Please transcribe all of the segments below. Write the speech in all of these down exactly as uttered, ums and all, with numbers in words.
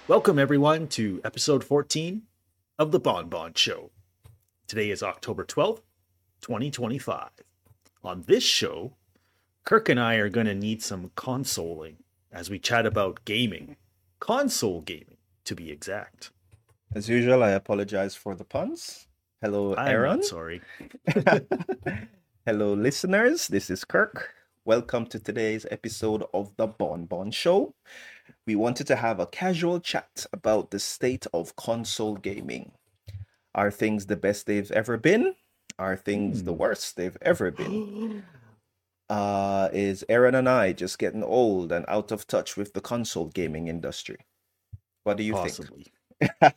Welcome, everyone, to episode fourteen of The Bon Bon Show. Today is October twelfth, twenty twenty-five. On this show, Kirk and I are going to need some consoling as we chat about gaming. Console gaming, to be exact. As usual, I apologize for the puns. Hello, I'm Aaron. not sorry. Hello, listeners. This is Kirk. Welcome to today's episode of The Bon Bon Show. We wanted to have a casual chat about the state of console gaming. Are things the best they've ever been? Are things the worst they've ever been? Uh, is Aaron and I just getting old and out of touch with the console gaming industry? What do you Possibly. think?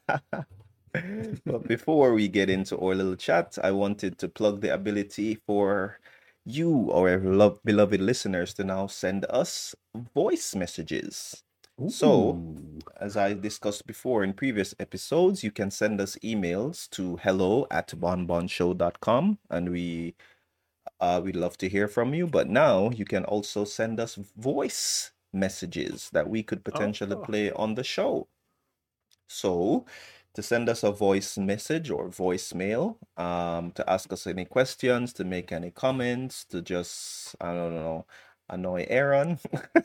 But before we get into our little chat, I wanted to plug the ability for you, our lo- beloved listeners, to now send us voice messages. So, Ooh. as I discussed before in previous episodes, you can send us emails to hello at bonbonshow dot com, and we uh, we'd love to hear from you. But now you can also send us voice messages that we could potentially Oh. play on the show. So, to send us a voice message or voicemail, um, to ask us any questions, to make any comments, to just, I don't know, annoy Aaron,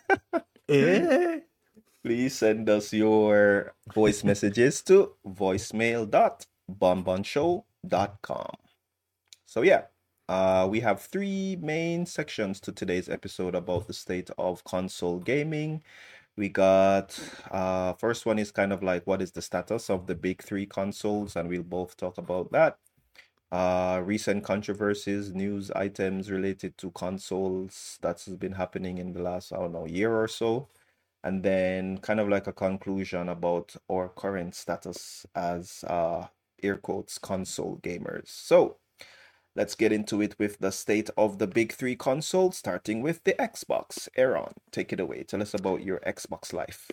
Eh? please send us your voice messages to voicemail dot bonbonshow dot com. So yeah, uh, we have three main sections to today's episode about the state of console gaming. We got uh first one is kind of like what is the status of the big three consoles, and we'll both talk about that. Uh recent controversies, news items related to consoles that's been happening in the last, I don't know, year or so. And then kind of like a conclusion about our current status as uh air quotes console gamers. So let's get into it with the state of the big three consoles, starting with the Xbox. Aaron, take it away. Tell us about your Xbox life.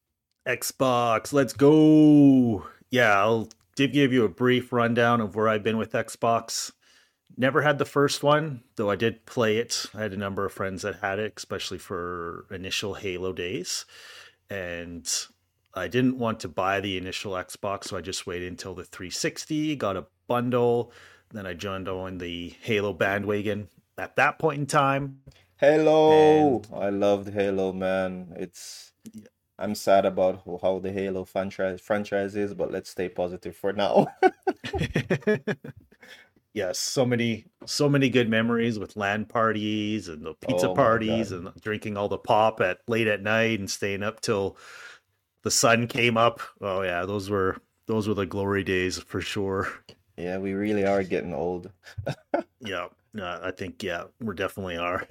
Xbox, let's go. Yeah, I'll give you a brief rundown of where I've been with Xbox. Never had the first one, though I did play it. I had a number of friends that had it, especially for initial Halo days. And I didn't want to buy the initial Xbox, so I just waited until the three sixty, got a bundle. Then I joined on the Halo bandwagon at that point in time. Halo! And I loved Halo, man. It's I'm sad about ho- how the Halo franchise franchise is, but let's stay positive for now. yes, so many, so many good memories with LAN parties and the pizza Oh my parties God. and drinking all the pop at late at night and staying up till the sun came up. Oh yeah, those were those were the glory days for sure. Yeah, we really are getting old. Yeah, uh, I think yeah, we definitely are.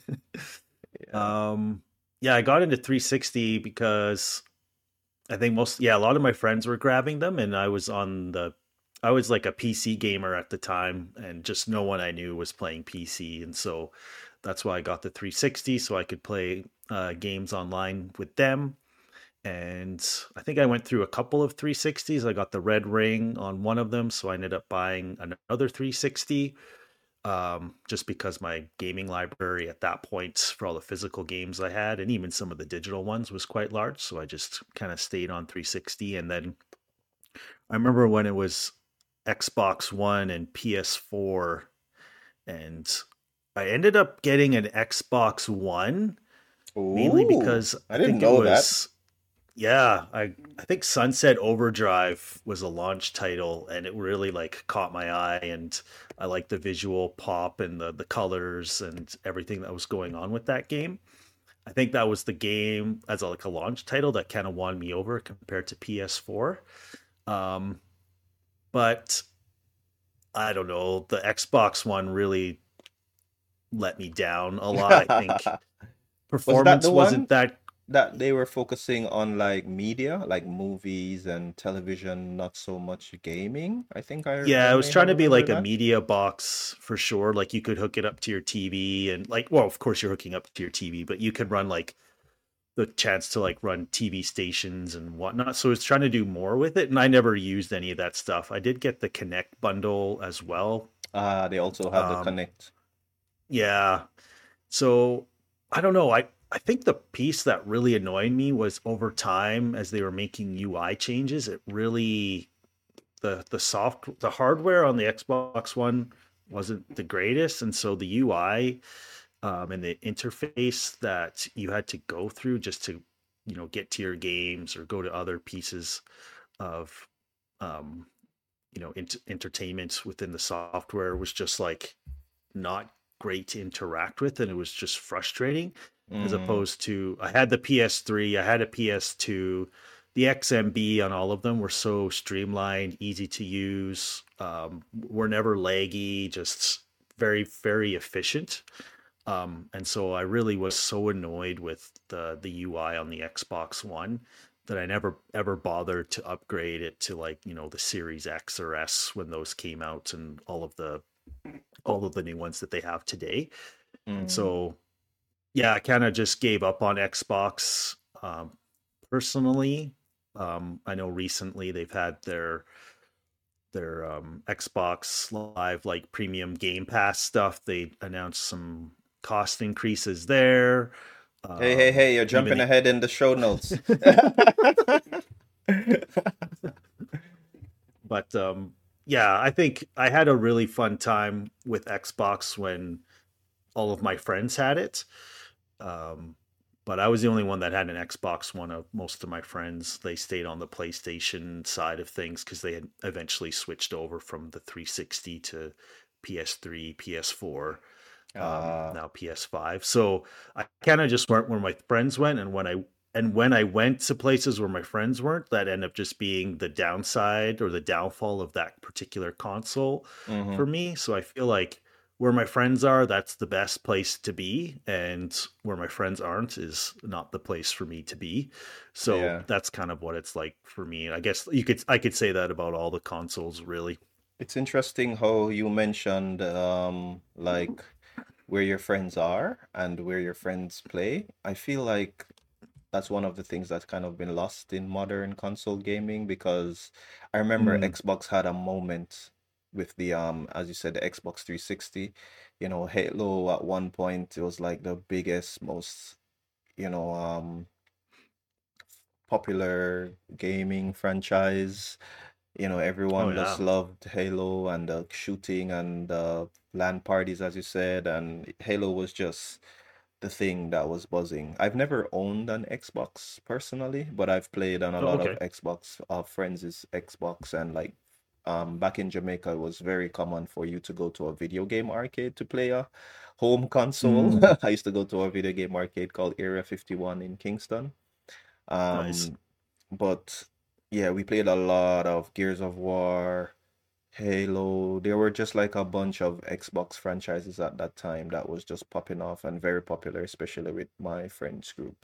Yeah. um, yeah, I got into three sixty because I think most yeah, a lot of my friends were grabbing them, and I was on the I was like a P C gamer at the time, and just no one I knew was playing P C, and so that's why I got the three sixty so I could play uh, games online with them. And I think I went through a couple of three sixties. I got the red ring on one of them, so I ended up buying another three sixty um, just because my gaming library at that point for all the physical games I had, and even some of the digital ones, was quite large. So I just kind of stayed on three sixty. And then I remember when it was Xbox One and P S four, and I ended up getting an Xbox One mainly Ooh, because I I didn't think it know that. was yeah, I I think Sunset Overdrive was a launch title, and it really like caught my eye, and I liked the visual pop and the the colors and everything that was going on with that game. I think that was the game as a, like a launch title that kind of won me over compared to P S four. Um, but I don't know, the Xbox One really let me down a lot. I think Was that performance the wasn't one that that they were focusing on like media, like movies and television, not so much gaming? I think I I yeah, it was may have trying to be like remembered a that. media box for sure. Like you could hook it up to your T V and like, well, of course you're hooking up to your T V, but you could run like the chance to like run T V stations and whatnot. So it's trying to do more with it. And I never used any of that stuff. I did get the Connect bundle as well. Ah, they also had the Um, Connect. yeah. So I don't know. I I think the piece that really annoyed me was over time as they were making U I changes, it really the the soft the hardware on the Xbox One wasn't the greatest, and so the U I um, and the interface that you had to go through just to you know get to your games or go to other pieces of um, you know ent- entertainment within the software was just like not great to interact with, and it was just frustrating. As Mm, opposed to, I had the P S three, I had a P S two, the X M B on all of them were so streamlined, easy to use, um, were never laggy, just very very efficient. Um, and so I really was so annoyed with the the U I on the Xbox One that I never ever bothered to upgrade it to like, you know, the Series X or S when those came out and all of the all of the new ones that they have today. And mm. so yeah, I kind of just gave up on Xbox um, personally. Um, I know recently they've had their their um, Xbox Live like premium Game Pass stuff. They announced some cost increases there. Hey, hey, Um, hey, you're even jumping the ahead in the show notes. but um, yeah, I think I had a really fun time with Xbox when all of my friends had it. Um, but I was the only one that had an Xbox One of most of my friends. They stayed on the PlayStation side of things because they had eventually switched over from the three sixty to P S three, P S four, um, uh, now P S five. So I kind of just went where my friends went, and when I and when I went to places where my friends weren't, that ended up just being the downside or the downfall of that particular console mm-hmm. for me. So I feel like where my friends are, that's the best place to be, and where my friends aren't is not the place for me to be. So Yeah. that's kind of what it's like for me. I guess you could I could say that about all the consoles, really. It's interesting how you mentioned um like where your friends are and where your friends play. I feel like that's one of the things that's kind of been lost in modern console gaming because I remember Mm. Xbox had a moment with the um as you said the Xbox three sixty, you know, Halo at one point it was like the biggest most, you know, um popular gaming franchise. You know, Oh everyone just yeah. loved Halo and the shooting and the LAN parties, as you said, and Halo was just the thing that was buzzing. I've never owned an Xbox personally, but I've played on a Oh, lot of okay. Xbox, uh, friends' Xbox, and like um back in Jamaica, it was very common for you to go to a video game arcade to play a home console. Mm, I used to go to a video game arcade called Area fifty-one in Kingston. nice. Um, but yeah, we played a lot of Gears of War, Halo. There were just like a bunch of Xbox franchises at that time that was just popping off and very popular, especially with my friends group.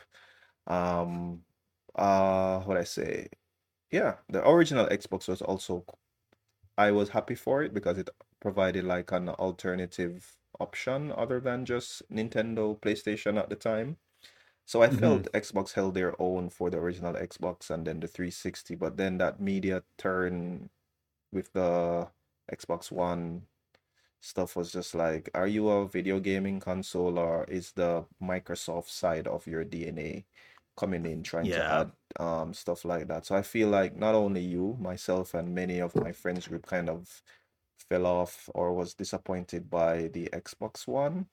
Um, uh, what I say? Yeah, the original Xbox was also, I was happy for it because it provided like an alternative option other than just Nintendo, PlayStation at the time. So I Hmm. felt Xbox held their own for the original Xbox and then the three sixty, but then that media turn with the Xbox One stuff was just like, are you a video gaming console or is the Microsoft side of your D N A coming in trying to Yeah. add um stuff like that? So I feel like not only you, myself, and many of my friends group kind of fell off or was disappointed by the Xbox One.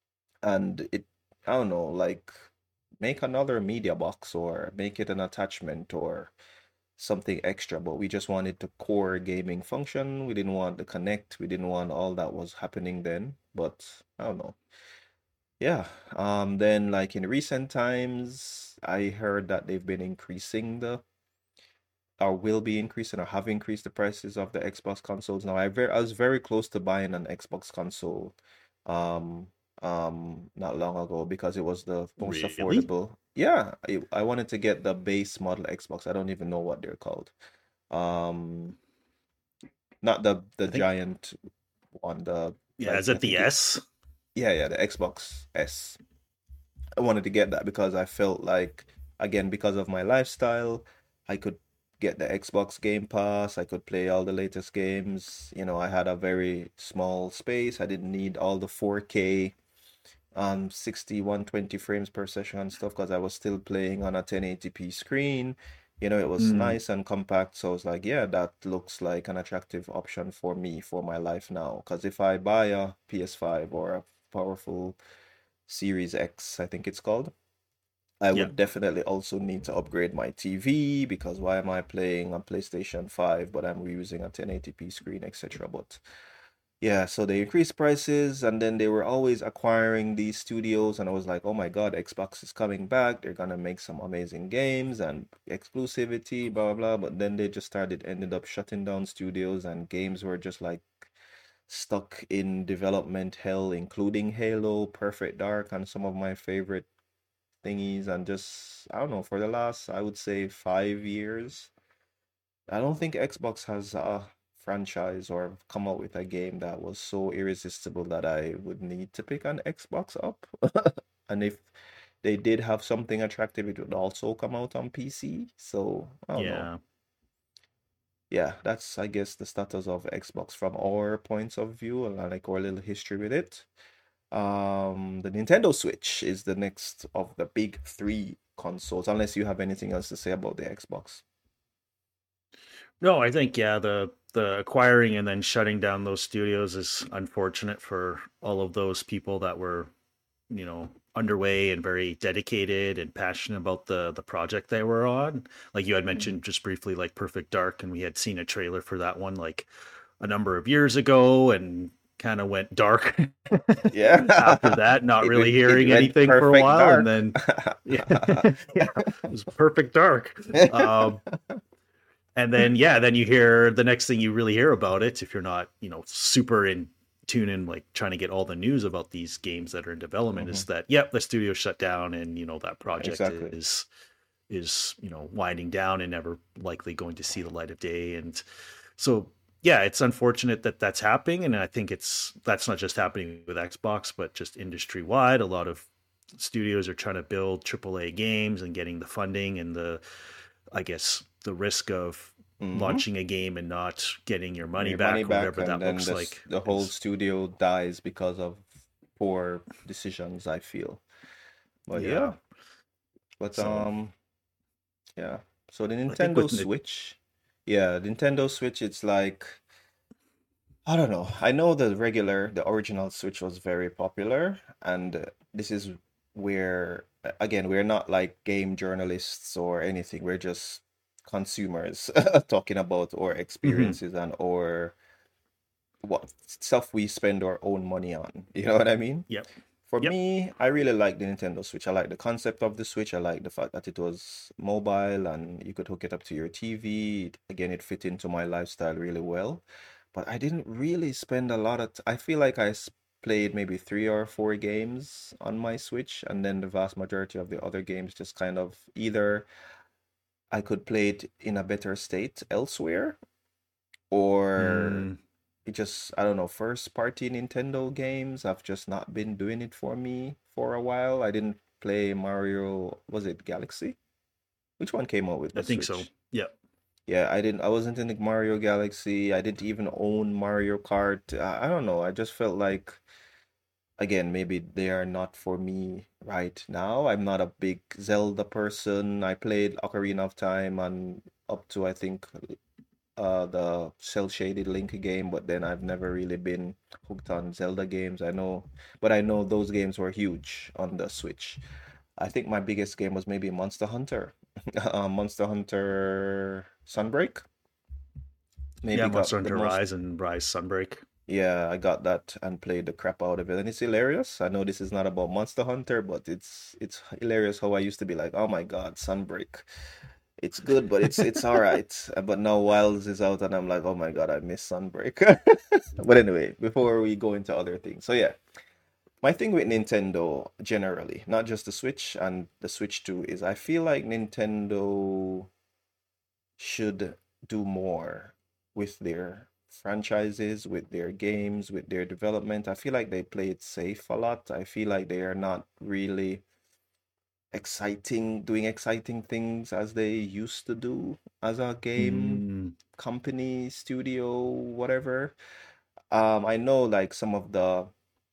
And it, I don't know, like make another media box or make it an attachment or something extra, but we just wanted the core gaming function. We didn't want the Connect. We didn't want all that was happening then. But I don't know. Yeah. Um, then like in recent times, I heard that they've been increasing the or will be increasing or have increased the prices of the Xbox consoles. Now I very I was very close to buying an Xbox console um um not long ago because it was the most Really? affordable. Yeah, I, I wanted to get the base model Xbox. I don't even know what they're called. Um not the the I think, giant one, the yeah, like is I it the think it, S? yeah, yeah, the Xbox S. I wanted to get that because I felt like, again, because of my lifestyle, I could get the Xbox Game Pass. I could play all the latest games. You know, I had a very small space. I didn't need all the four K, um sixty, one twenty frames per session and stuff because I was still playing on a ten eighty p screen. You know, it was Mm, nice and compact. So I was like, yeah, that looks like an attractive option for me for my life now. Because if I buy a P S five or a powerful Series X, I think it's called, I yeah. would definitely also need to upgrade my T V because why am I playing on PlayStation five but I'm using a ten eighty p screen, et cetera. But yeah, so they increased prices and then they were always acquiring these studios and I was like, "Oh my God, Xbox is coming back. They're gonna make some amazing games and exclusivity, blah blah blah." But then they just started ended up shutting down studios and games were just like stuck in development hell, including Halo, Perfect Dark, and some of my favorite thingies. And just, I don't know, for the last, I would say, five years, I don't think Xbox has a franchise or come out with a game that was so irresistible that I would need to pick an Xbox up. And if they did have something attractive, it would also come out on P C. So I don't know. Yeah. Yeah, that's I guess the status of Xbox from our points of view and like our little history with it. Um, the Nintendo Switch is the next of the big three consoles, unless you have anything else to say about the Xbox. No, I think yeah, the the acquiring and then shutting down those studios is unfortunate for all of those people that were, you know, underway and very dedicated and passionate about the the project they were on. Like you had Mhm. mentioned just briefly, like Perfect Dark, and we had seen a trailer for that one like a number of years ago, and kind of went dark Yeah, after that, not it really went it hearing went anything for a perfect while, and dark. then yeah, yeah, it was Perfect Dark. Um, and then yeah, then you hear the next thing you really hear about it, if you're not, you know, super in tune in, like trying to get all the news about these games that are in development, Hmm. is that yep, the studio shut down, and you know that project Exactly. is is you know winding down and never likely going to see the light of day. And so yeah, it's unfortunate that that's happening, and I think it's that's not just happening with Xbox, but just industry wide. A lot of studios are trying to build triple A games and getting the funding and the, I guess, the risk of Hmm. launching a game and not getting your money Your money back or back, whatever and that then looks this like the whole is studio dies because of poor decisions, I feel. But yeah. yeah, but So um, yeah. So the I think Nintendo with the Switch, yeah, Nintendo Switch, it's like I don't know. I know the regular, the original Switch was very popular, and uh, this is where, uh, again, we're not like game journalists or anything. We're just consumers talking about our Mhm. experiences and or what stuff we spend our own money on. You know what I mean? Yep. For Yep. me, I really like the Nintendo Switch. I like the concept of the Switch. I like the fact that it was mobile and you could hook it up to your T V. It- Again, it fit into my lifestyle really well. But I didn't really spend a lot of t- I feel like I s- played maybe three or four games on my Switch, and then the vast majority of the other games just kind of either I could play it in a better state elsewhere, or Mm, it just, I don't know, first party Nintendo games have just not been doing it for me for a while. I didn't play Mario, was it Galaxy? Which one came out with I the think so. Switch? Yep. Yeah, I didn't, I wasn't in the Mario Galaxy. I didn't even own Mario Kart. I, I don't know. I just felt like, again, maybe they are not for me right now. I'm not a big Zelda person. I played Ocarina of Time and up to, I think, uh the cell shaded Link game, but then I've never really been hooked on Zelda games. I know, but I know those games were huge on the Switch. I think my biggest game was maybe Monster Hunter. uh, Monster Hunter Sunbreak. Yeah, Maybe got Monster the Hunter most. Rise and Rise Sunbreak. Yeah, I got that and played the crap out of it, and it's hilarious. I know this is not about Monster Hunter, but it's it's hilarious how I used to be like, oh my God, Sunbreak. It's good, but it's it's all right. Uh, But now Wilds is out, and I'm like, oh my God, I miss Sunbreak. But anyway, before we go into other things, so yeah, my thing with Nintendo generally, not just the Switch and the Switch two, is I feel like Nintendo should do more with their franchises, with their games, with their development. I feel like they play it safe a lot. I feel like they are not really exciting, doing exciting things as they used to do as a game Mm, company, studio, whatever. Um, I know like some of the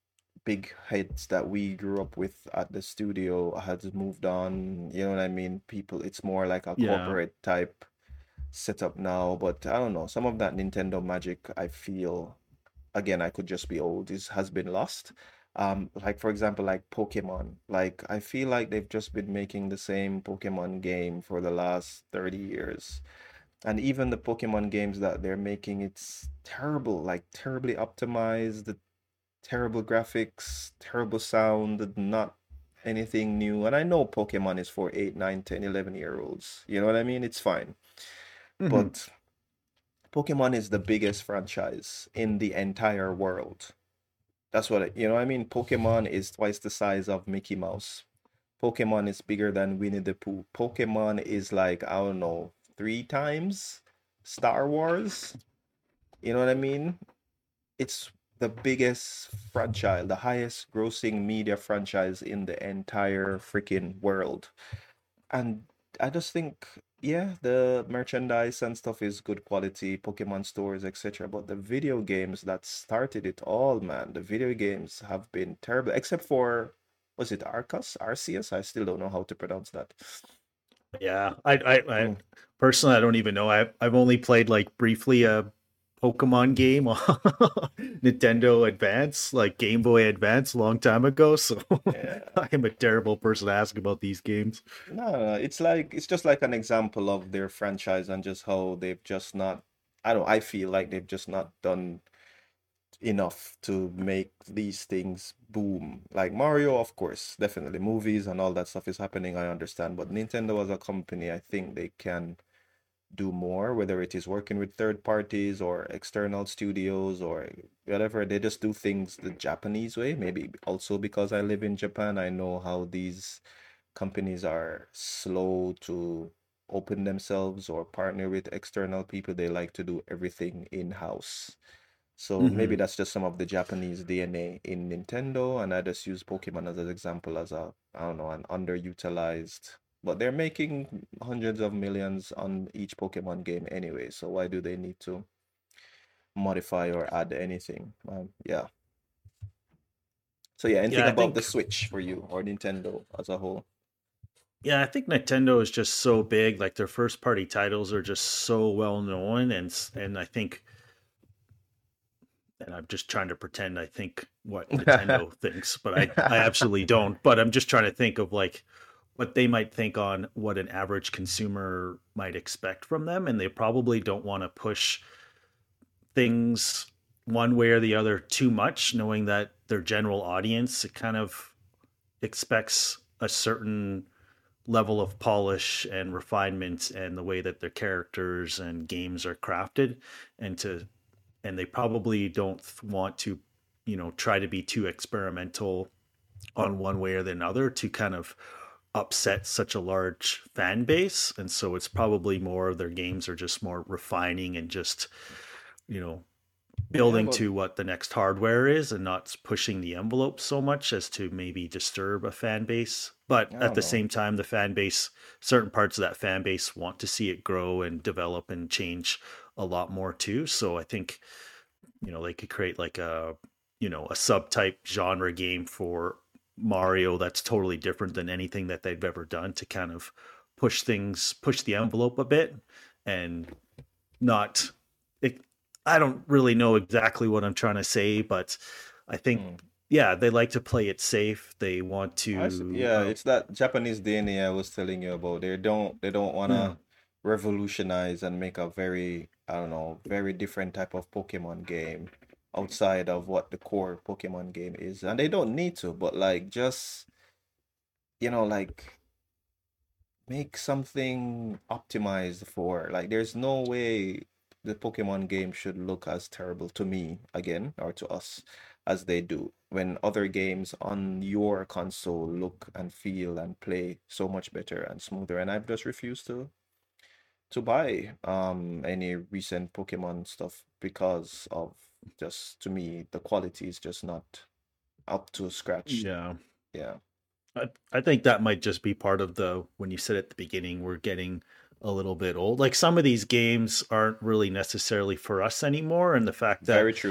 big heads that we grew up with at the studio has moved on. You know what I mean? People, it's more like a Yeah. corporate type setup now. But I don't know. Some of that Nintendo magic, I feel, again, I could just be old, is has been lost. Um, like for example, like Pokemon. Like I feel like they've just been making the same Pokemon game for the last thirty years. And even the Pokemon games that they're making, it's terrible, like terribly optimized, the terrible graphics, terrible sound, not anything new. And I know Pokemon is for eight, nine, ten, eleven year olds. You know what I mean? It's fine. Hmm. But Pokemon is the biggest franchise in the entire world. That's what it, you know what I mean? Pokemon is twice the size of Mickey Mouse. Pokemon is bigger than Winnie the Pooh. Pokemon is like, I don't know, three times Star Wars. You know what I mean? It's the biggest franchise, the highest grossing media franchise in the entire freaking world. And I just think, yeah, the merchandise and stuff is good quality, Pokemon stores, et cetera. But the video games that started it all, man, the video games have been terrible, except for, was it Arcus? Arceus? I still don't know how to pronounce that. Yeah. I, I, I Mm. personally, I don't even know. I, I've only played like briefly a Pokemon game on Nintendo Advance, like Game Boy Advance, a long time ago. So Yeah. I am a terrible person to ask about these games. No, no, it's like it's just like an example of their franchise and just how they've just not, I don't, I feel like they've just not done enough to make these things boom. Like Mario, of course, definitely movies and all that stuff is happening, I understand. But Nintendo as a company, I think they can do more, whether it is working with third parties or external studios or whatever. They just do things the Japanese way. Maybe also because I live in Japan, I know how these companies are slow to open themselves or partner with external people. They like to do everything in-house. So maybe Hmm. that's just some of the Japanese D N A in Nintendo, and I just use Pokemon as an example as a, I don't know, an underutilized. But they're making hundreds of millions on each Pokemon game anyway, so why do they need to modify or add anything? Um, yeah. So yeah, anything Yeah, I about the think Switch for you or Nintendo as a whole? yeah, I think Nintendo is just so big. Like their first party titles are just so well known, and s- and I think, and I'm just trying to pretend I think what Nintendo thinks, but I I absolutely don't. But I'm just trying to think of like what they might think on what an average consumer might expect from them, and they probably don't want to push things one way or the other too much, knowing that their general audience kind of expects a certain level of polish and refinement and the way that their characters and games are crafted, and to and they probably don't want to, you know, try to be too experimental on one way or the other to kind of upset such a large fan base. And so it's probably more their games are just more refining and just, you know, Yeah, building but to what the next hardware is and not pushing the envelope so much as to maybe disturb a fan base. But I at don't the know. same time, the fan base, certain parts of that fan base want to see it grow and develop and change a lot more too. So I think, you know, they could create like a, you know, a subtype genre game for Mario that's totally different than anything that they've ever done to kind of push things, push the envelope a bit and not it, I don't really know exactly what I'm trying to say, but I think Hmm. yeah, they like to play it safe. They want I s- to yeah, uh, it's that Japanese D N A I was telling you about. They don't they don't mm, wanna revolutionize and make a very, I don't know, very different type of Pokemon game outside of what the core Pokemon game is. And they don't need to, but like just, you know, like make something optimized for like there's no way the Pokemon game should look as terrible to me again or to us as they do when other games on your console look and feel and play so much better and smoother. And I've just refused to to buy um any recent Pokemon stuff because of, just to me the quality is just not up to scratch. yeah. Yeah, I, I think that might just be part of the when you said at the beginning we're getting a little bit old. Like some of these games aren't really necessarily for us anymore, and the fact that very true.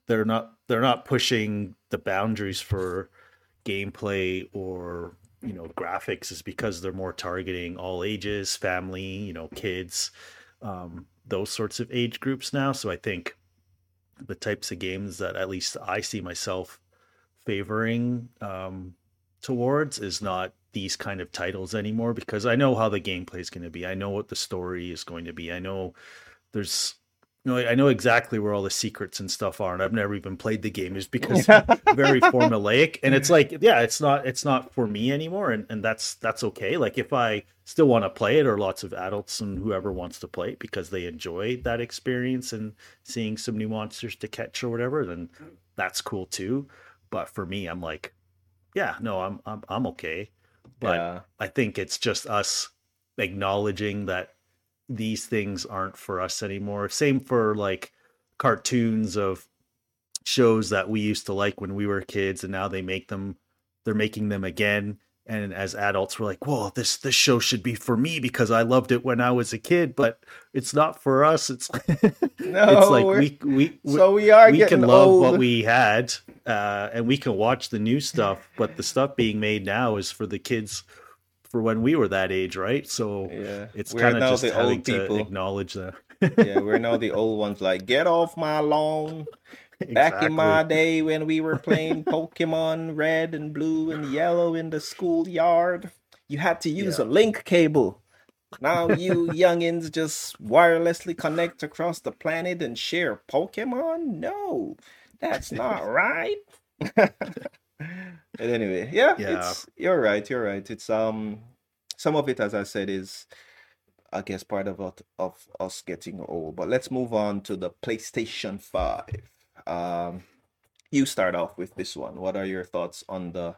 they're not they're not pushing the boundaries for gameplay or, you know, graphics, is because they're more targeting all ages, family, you know, kids, um, those sorts of age groups now. So I think the types of games that at least I see myself favoring um, towards is not these kind of titles anymore, because I know how the gameplay is going to be. I know what the story is going to be. I know there's, you know, I know exactly where all the secrets and stuff are, and I've never even played the game, just because it's very formulaic. And it's like, yeah, it's not, it's not for me anymore, and and that's that's okay. Like if I still want to play it, or lots of adults and whoever wants to play it because they enjoy that experience and seeing some new monsters to catch or whatever, then that's cool too. But for me, I'm like, yeah, no, I'm I'm I'm okay. But Yeah. I think it's just us acknowledging that these things aren't for us anymore. Same for like cartoons of shows that we used to like when we were kids, and now they make them, they're making them again. And as adults, we're like, whoa, this this show should be for me because I loved it when I was a kid, but it's not for us. It's it's No, like we're, we we we, so we are we can getting love what old. we had, uh, and we can watch the new stuff, but the stuff being made now is for the kids for when we were that age, right? So Yeah, it's we're kind of now just the having old to people. acknowledge that. Yeah, we're now the old ones. Like, get off my lawn. Back in my Exactly. day when we were playing Pokemon Red and Blue and Yellow in the schoolyard, you had to use Yeah. a link cable. Now you youngins just wirelessly connect across the planet and share Pokemon? No, that's not right. But anyway, yeah, Yeah. it's you're right, you're right. It's um some of it, as I said, is I guess part of it, of us getting old. But let's move on to the PlayStation five. Um, you start off with this one. What are your thoughts on the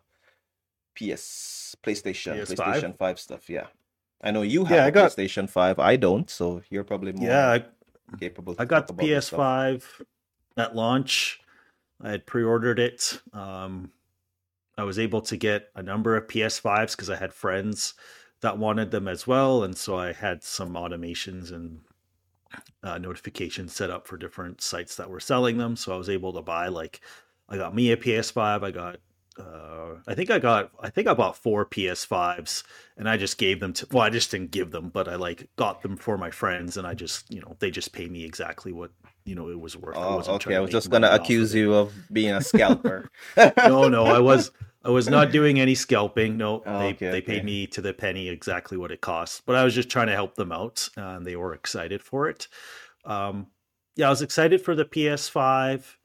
P S PlayStation P S five. PlayStation five stuff? Yeah. I know you have Yeah, a I got PlayStation five. I don't, so you're probably yeah, more I, capable I to got talk the about this stuff. P S five at launch. I had pre-ordered it. Um, I was able to get a number of P S fives because I had friends that wanted them as well, and so I had some automations and uh, notifications set up for different sites that were selling them. So I was able to buy, like, I got me a P S five. I got, uh, I think I got, I think I bought four P S fives, and I just gave them to, well, I just didn't give them, but I like got them for my friends, and I just, you know, they just paid me exactly what, you know, it was worth. I Oh, wasn't okay. trying I to was make just gonna money off of accuse it. you of being a scalper. No, no, I was I was not doing any scalping. No, they Okay, they paid okay. me to the penny exactly what it cost. But I was just trying to help them out, uh, and they were excited for it. Um, yeah, I was excited for the P S five.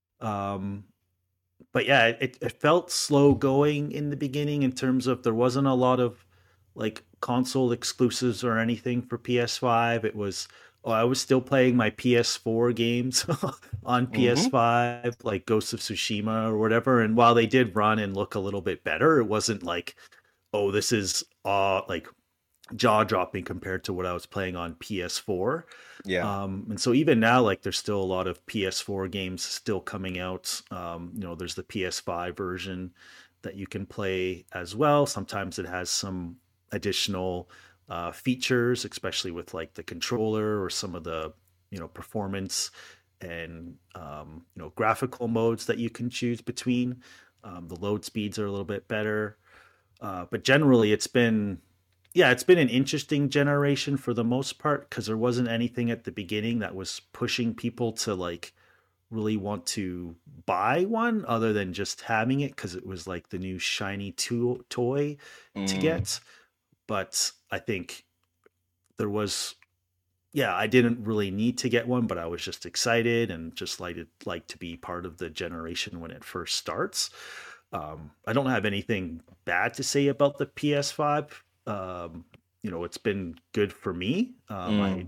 Um, but yeah, it, it felt slow going in the beginning in terms of there wasn't a lot of like console exclusives or anything for P S five. It was, oh, I was still playing my P S four games on Mm-hmm. P S five, like Ghost of Tsushima or whatever. And while they did run and look a little bit better, it wasn't like, oh, this is uh like jaw dropping compared to what I was playing on P S four. Yeah. Um, and so even now, like there's still a lot of P S four games still coming out. Um, you know, there's the P S five version that you can play as well. Sometimes it has some additional uh, features, especially with like the controller or some of the, you know, performance and um, you know, graphical modes that you can choose between. Um, the load speeds are a little bit better, uh, but generally it's been, yeah, it's been an interesting generation for the most part because there wasn't anything at the beginning that was pushing people to like really want to buy one other than just having it because it was like the new shiny to- toy to Mm, get. But I think there was, yeah, I didn't really need to get one, but I was just excited and just like it, like to be part of the generation when it first starts. Um, I don't have anything bad to say about the P S five. Um, you know, it's been good for me. Um, I mm.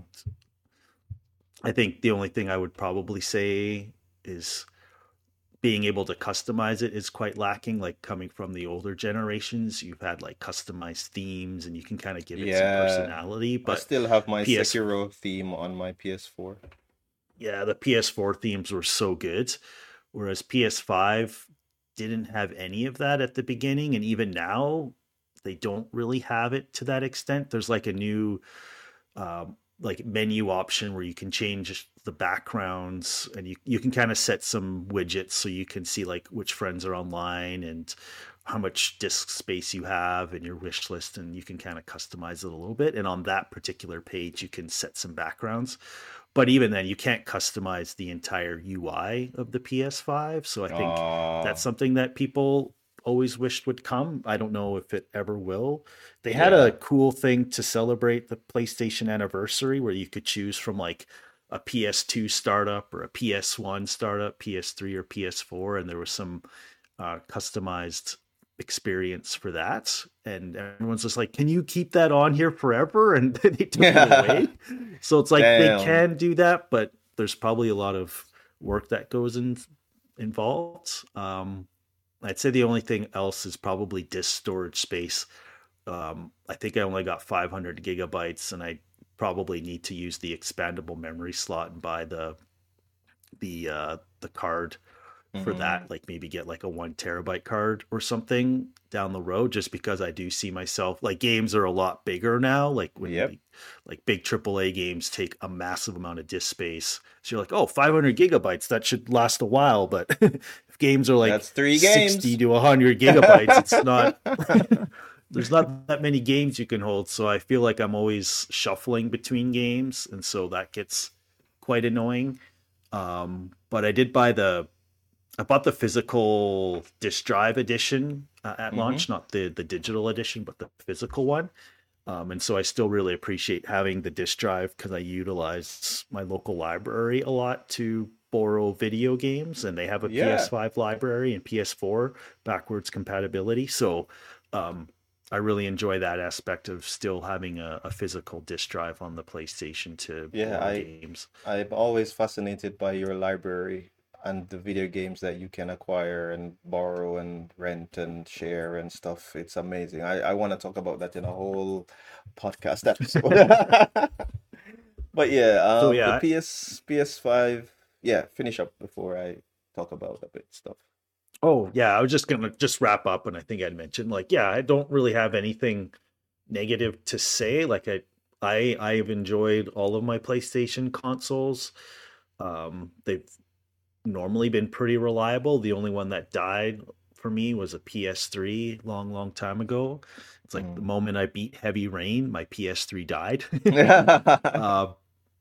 I think the only thing I would probably say is being able to customize it is quite lacking. Like coming from the older generations, you've had like customized themes and you can kind of give it some Yeah. personality. I But still have my P S, Sekiro theme on my P S four. yeah, the P S four themes were so good, whereas P S five didn't have any of that at the beginning, and even now they don't really have it to that extent. There's like a new um, like menu option where you can change the backgrounds, and you, you can kind of set some widgets so you can see like which friends are online and how much disk space you have in your wish list, and you can kind of customize it a little bit. And on that particular page you can set some backgrounds, but even then you can't customize the entire U I of the P S five. So I think that's Oh, something that people always wished would come. I don't know if it ever will. They had a yeah. cool thing to celebrate the PlayStation anniversary where you could choose from like a P S two startup or a P S one startup, P S three or P S four, and there was some uh, customized experience for that. And everyone's just like, can you keep that on here forever? And they took it away. So it's like they Damn. can do that, but there's probably a lot of work that goes in involved. Um, I'd say the only thing else is probably disk storage space. Um, I think I only got five hundred gigabytes, and I probably need to use the expandable memory slot and buy the the uh, the card for Mm-hmm. that. Like maybe get like a one terabyte card or something down the road, just because I do see myself like games are a lot bigger now. Like when Yep. the, like big triple A games take a massive amount of disk space, so you're like, oh, five hundred gigabytes, that should last a while. But if games are like That's three sixty games. to one hundred gigabytes, it's not. There's not that many games you can hold, so I feel like I'm always shuffling between games, and so that gets quite annoying. Um, but I did buy the I bought the physical disk drive edition uh, at Mm-hmm. launch, not the the digital edition, but the physical one. Um, and so I still really appreciate having the disk drive because I utilize my local library a lot to borrow video games, and they have a Yeah. P S five library and P S four backwards compatibility. So um, I really enjoy that aspect of still having a, a physical disk drive on the PlayStation to Yeah. borrow I games. I'm always fascinated by your library and the video games that you can acquire and borrow and rent and share and stuff. It's amazing. I, I want to talk about that in a whole podcast episode. But yeah, So um, the yeah, P S P S five. Yeah, finish up before I talk about a bit stuff. oh yeah, I was just gonna just wrap up, and I think I'd mentioned like yeah, I don't really have anything negative to say. Like I, I, I've enjoyed all of my PlayStation consoles. Um, they've normally been pretty reliable. The only one that died for me was a P S three long, long time ago. It's like the Mm. moment I beat Heavy Rain, my P S three died. uh,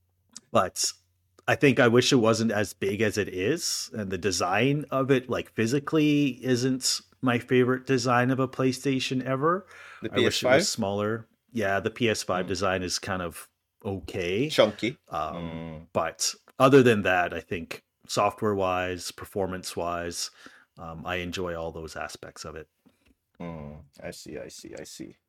but I think I wish it wasn't as big as it is, and the design of it, like physically, isn't my favorite design of a PlayStation ever. The I wish it was P S five? smaller. Yeah, the P S five Mm. design is kind of okay. Chunky. Um, Mm. but other than that, I think software wise, performance wise, um, I enjoy all those aspects of it. Mm. I see, I see, I see.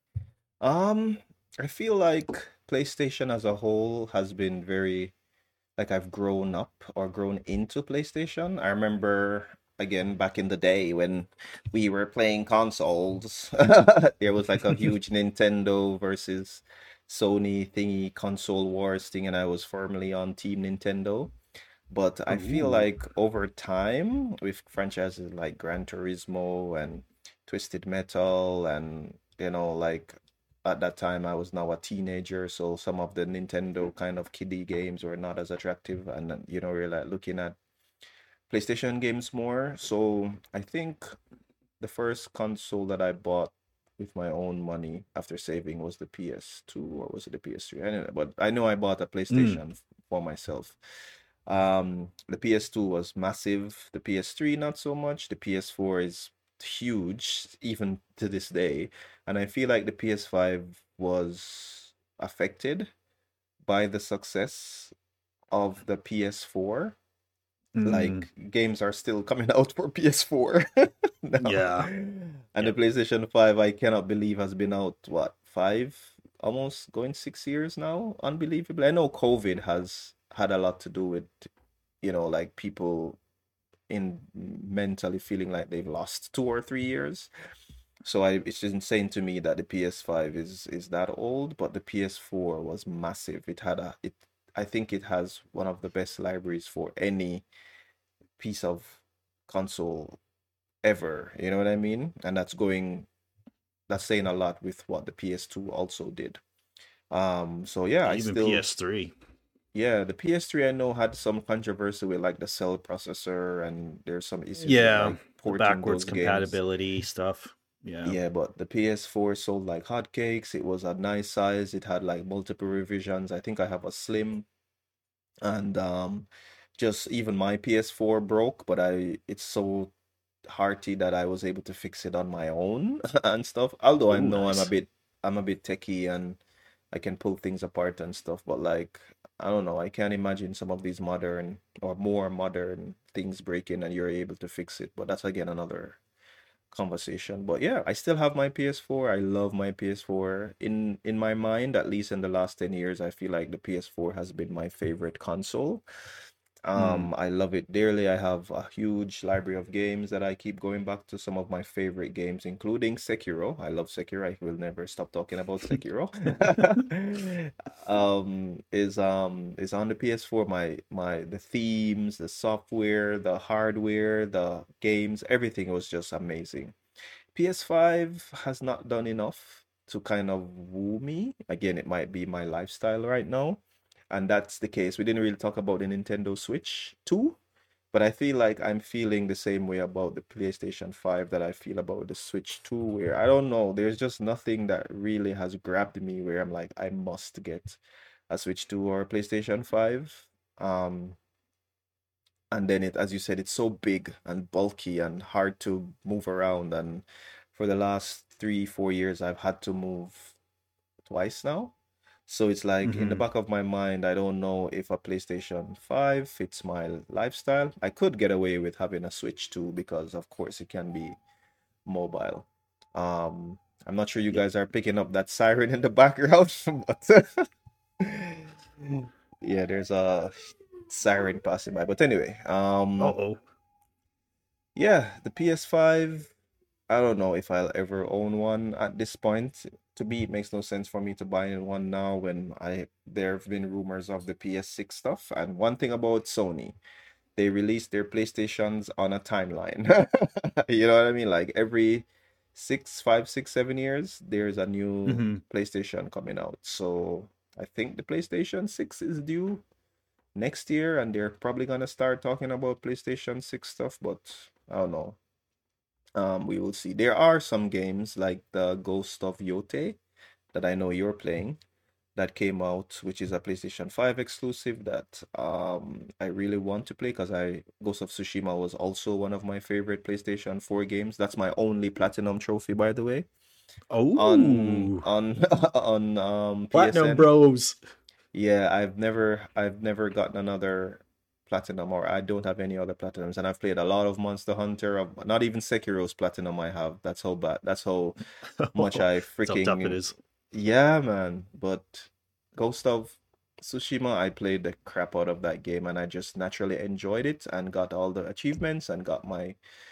Um, I feel like PlayStation as a whole has been very, like I've grown up or grown into PlayStation. I remember again back in the day when we were playing consoles, there was like a huge Nintendo versus Sony thingy console wars thing, and I was formerly on Team Nintendo. But I feel Ooh. like over time, with franchises like Gran Turismo and Twisted Metal, and you know, like at that time I was now a teenager, so some of the Nintendo kind of kiddie games were not as attractive, and then, you know, we're like looking at PlayStation games more. So I think the first console that I bought with my own money after saving was the P S two, or was it the P S three? I don't know, but I know I bought a Mm. PlayStation f- for myself. Um, the P S two was massive. The P S three, not so much. The P S four is huge, even to this day. And I feel like the P S five was affected by the success of the P S four. Mm. Like games are still coming out for P S four now. Yeah. And the Yep. PlayStation five, I cannot believe has been out, what, five, almost going six years now? Unbelievably. I know COVID has had a lot to do with, you know, like people in mentally feeling like they've lost two or three years. So I, it's just insane to me that the P S five is is that old, but the P S four was massive. It had a it I think it has one of the best libraries for any piece of console ever. You know what I mean? And that's going that's saying a lot with what the P S two also did. Um, so yeah, Yeah, I even still P S three. yeah, the P S three I know had some controversy with like the cell processor, and there's some issues with Yeah, like the porting backwards those games. compatibility stuff. Yeah. Yeah, but the P S four sold like hotcakes. It was a nice size. It had like multiple revisions. I think I have a slim, and um just even my P S four broke, but I it's so hearty that I was able to fix it on my own and stuff. Although I Oh, know I'm a nice. bit I'm a bit techie and I can pull things apart and stuff, but like I don't know, I can't imagine some of these modern or more modern things breaking and you're able to fix it. But that's again another conversation. But yeah, I still have my P S four. I love my P S four. In in my mind, at least in the last ten years, I feel like the P S four has been my favorite console. Hmm. Um, I love it dearly. I have a huge library of games that I keep going back to. Some of my favorite games, including Sekiro. I love Sekiro. I will never stop talking about Sekiro. Um, is um is on the P S four. My my the themes, the software, the hardware, the games, everything was just amazing. P S five has not done enough to kind of woo me. Again, it might be my lifestyle right now. And that's the case. We didn't really talk about the Nintendo Switch two, but I feel like I'm feeling the same way about the PlayStation five that I feel about the Switch two, where I don't know, there's just nothing that really has grabbed me where I'm like, I must get a Switch two or a PlayStation five. Um, and then it, as you said, it's so big and bulky and hard to move around. And for the last three, four years, I've had to move twice now. So it's like in the Hmm. back of my mind, I don't know if a PlayStation five fits my lifestyle. I could get away with having a Switch too, because of course it can be mobile. Um, I'm not sure you Yeah. guys are picking up that siren in the background, but yeah, there's a siren passing by. But anyway, um, Uh-oh. yeah, the P S five, I don't know if I'll ever own one at this point. To me, it makes no sense for me to buy one now when I there have been rumors of the P S six stuff. And one thing about Sony, they release their PlayStations on a timeline. You know what I mean? Like every six, five, six, seven years, there's a new Hmm. PlayStation coming out. So I think the PlayStation six is due next year, and they're probably gonna start talking about PlayStation six stuff, but I don't know. Um, we will see. There are some games like the Ghost of Yote that I know you're playing that came out, which is a PlayStation five exclusive that um I really want to play because I Ghost of Tsushima was also one of my favorite PlayStation four games. That's my only platinum trophy, by the way, on Oh, on on um Platinum P S N. Bros. Yeah, I've never I've never gotten another platinum, or I don't have any other platinums, and I've played a lot of Monster Hunter. uh, Not even Sekiro's platinum I have. That's how bad. That's how much I That's how tough it freaking is. yeah, man. But Ghost of Tsushima, I played the crap out of that game, and I just naturally enjoyed it and got all the achievements and got my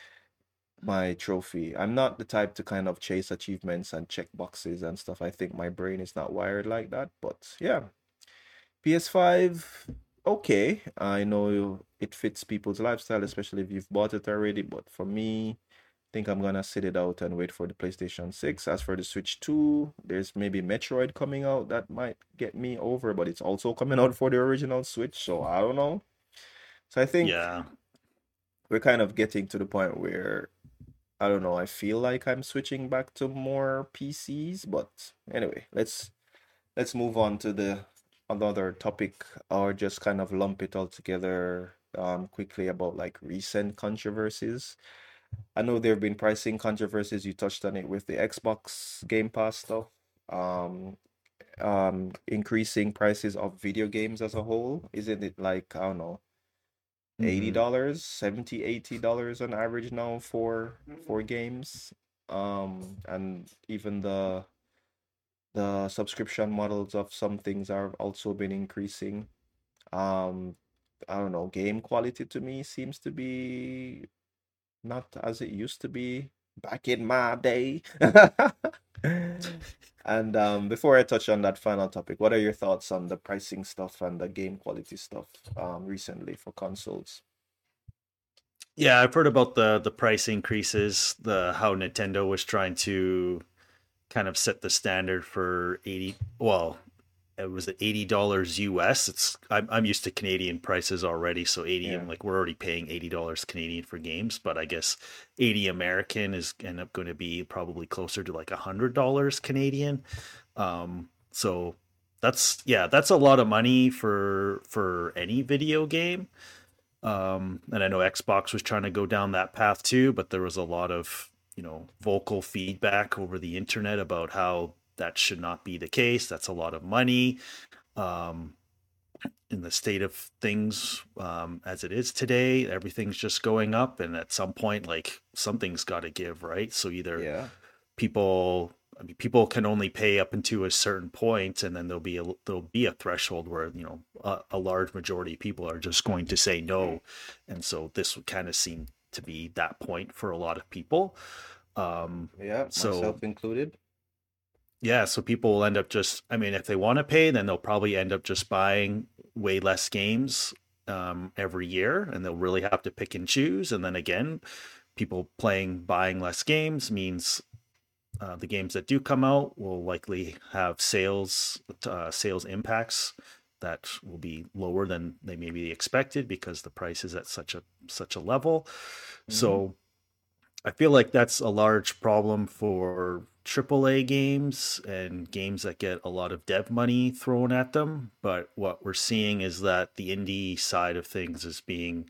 my trophy. I'm not the type to kind of chase achievements and check boxes and stuff. I think my brain is not wired like that. But yeah, P S five, okay. I know it fits people's lifestyle, especially if you've bought it already. But for me, I think I'm gonna sit it out and wait for the PlayStation six. As for the Switch two, there's maybe Metroid coming out that might get me over, but it's also coming out for the original Switch, so I don't know. So I think Yeah. we're kind of getting to the point where I don't know, I feel like I'm switching back to more P Cs, but anyway, let's let's move on to the another topic, or just kind of lump it all together um quickly about like recent controversies. I know there have been pricing controversies. You touched on it with the Xbox Game Pass stuff. Um um increasing prices of video games as a whole. Isn't it like, I don't know, Hmm. eighty dollars seventy, eighty dollars on average now for for games? Um and even the the subscription models of some things are also been increasing. Um, I don't know, game quality to me seems to be not as it used to be back in my day. And um, before I touch on that final topic, what are your thoughts on the pricing stuff and the game quality stuff um, recently for consoles? Yeah, I've heard about the the price increases, the how Nintendo was trying to kind of set the standard for eighty. Well, it was at eighty dollars U S. It's I'm I'm used to Canadian prices already, so eighty, Yeah. I'm like we're already paying eighty dollars Canadian for games, but I guess eighty American is end up going to be probably closer to like one hundred dollars Canadian. Um, so that's yeah, that's a lot of money for for any video game. Um, and I know Xbox was trying to go down that path too, but there was a lot of, you know, vocal feedback over the internet about how that should not be the case. That's a lot of money. Um, in the state of things um, as it is today, everything's just going up, and at some point, like something's got to give, right? So either Yeah. people, I mean, people can only pay up until a certain point, and then there'll be a there'll be a threshold where you know a, a large majority of people are just going to say no, and so this would kind of seem to be that point for a lot of people. Um, Yeah. so Myself included. yeah, so people will end up just, I mean, if they want to pay, then they'll probably end up just buying way less games um, every year, and they'll really have to pick and choose. And then again, people playing, buying less games means uh, the games that do come out will likely have sales, uh, sales impacts that will be lower than they maybe expected because the price is at such a such a level. Hmm. So I feel like that's a large problem for triple A games and games that get a lot of dev money thrown at them. But what we're seeing is that the indie side of things is being,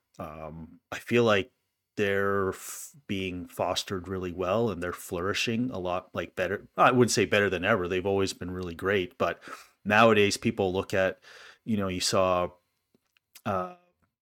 um, I feel like they're f- being fostered really well and they're flourishing a lot like better. I wouldn't say better than ever. They've always been really great. But nowadays, people look at, you know, you saw uh,